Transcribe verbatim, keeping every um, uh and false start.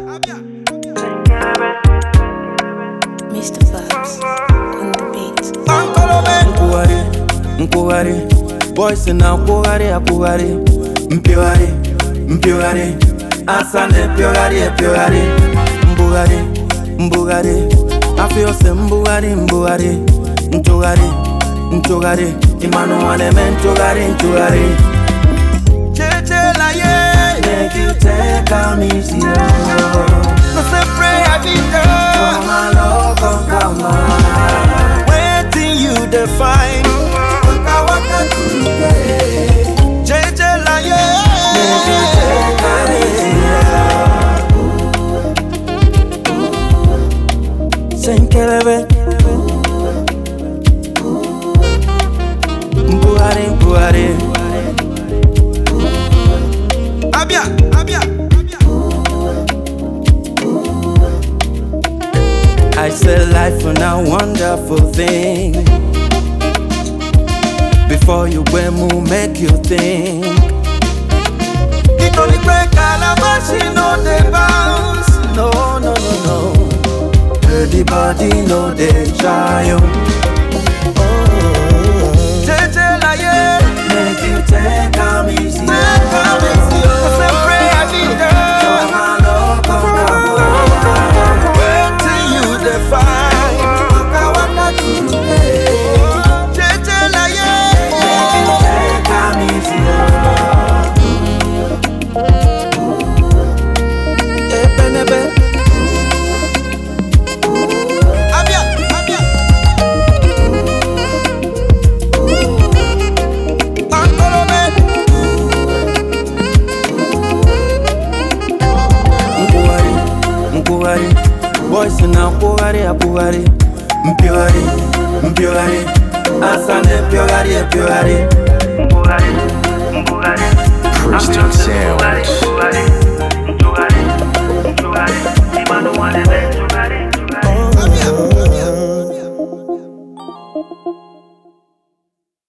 Mister Vibes on the beat. Mkuwari, mkuwari, boys na mkuwari, mkuwari, mpiwari, mpiwari, asante mpiwari, mpiwari, mbugari, mbugari, afiose mbugari, mbugari, ntugari, ntugari, imanu aneme ntugari, ntugari. Cheche la ye, make you take a easy. No se pray a vida, come along, come come on. Waiting you define, waka waka today. Cheche la ye, make you take a easy. Senkelebe, mbuhari, mbuhari. Abia, Abia, Abia. I say life is a wonderful thing. Before you go move, make you think. It only break calabash, no they bounce. No, no, no, no. Dirty body, no they try. Oh, Jeje la ye, make you take a easy. Take a easy. Boys na mkuwari, mkuwari, mpiwari, mpiwari, asante mpiwari, mpiwari.